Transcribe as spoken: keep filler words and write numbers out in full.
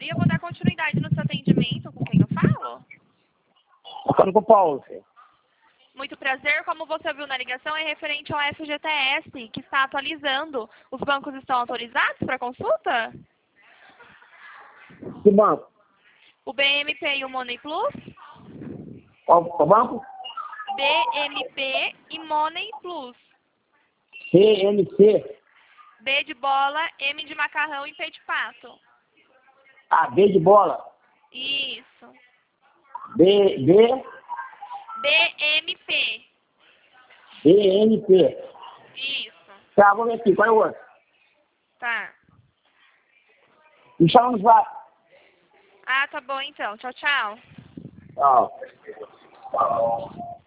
E eu vou dar continuidade no seu atendimento. Com quem eu falo? Eu falo com o Paulo, filho. Muito prazer. Como você viu na ligação, é referente ao F G T S, que está atualizando. Os bancos estão autorizados para consulta? Que banco? O B M P e o Money Plus? Qual, qual banco? B M P e Money Plus. C M C. B de bola, M de macarrão e P de pato. Ah, B de bola. Isso. B, B, B M P. B N P. Isso. Tá, vamos ver aqui. Qual é o outro? Tá. Me chama no zap. Ah, tá bom então. Tchau, tchau. Tchau.